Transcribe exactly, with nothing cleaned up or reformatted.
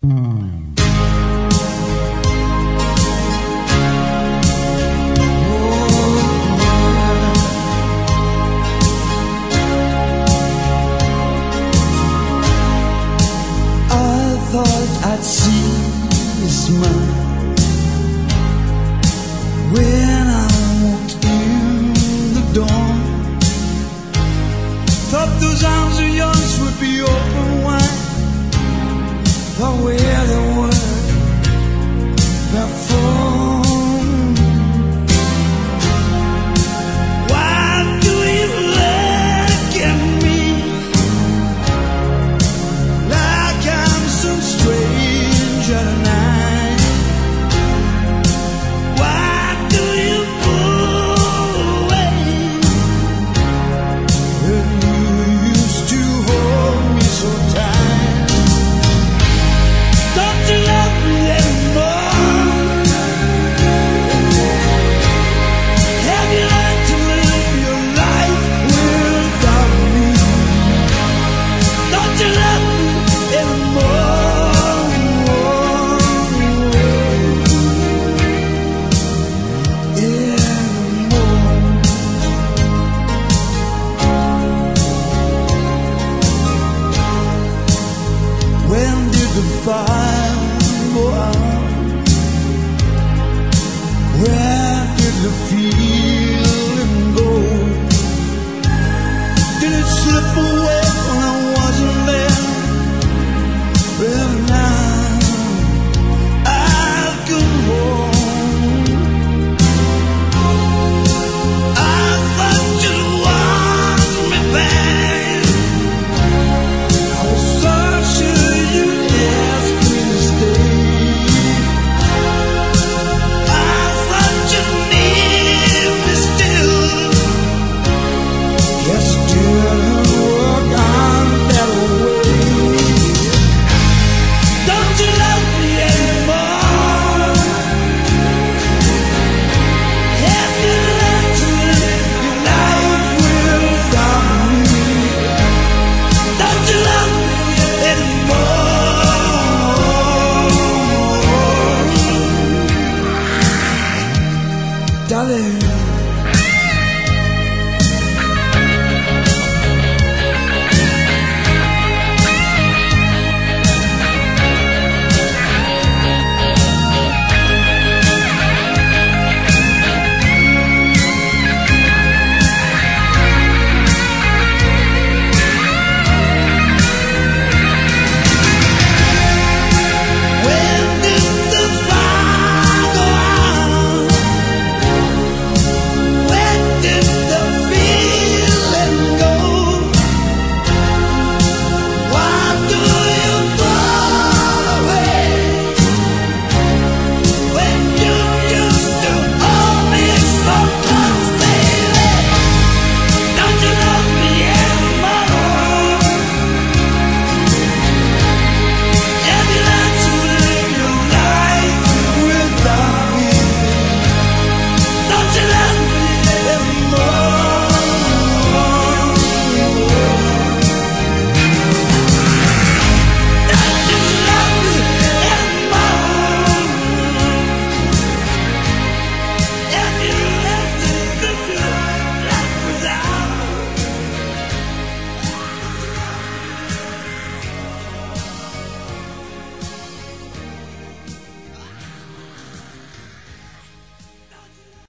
I'd see you smile when I walked in the door. Thought those arms of yours would be open wide, but where they were before. Why do you look at me like I'm some stranger tonight? Why do you pull away when you used to hold me so tight? Don't you love me anymore? Have you learned to live your life without me? Don't you love me anymore? When did the fire go out? Where did the feeling go? Did it slip away?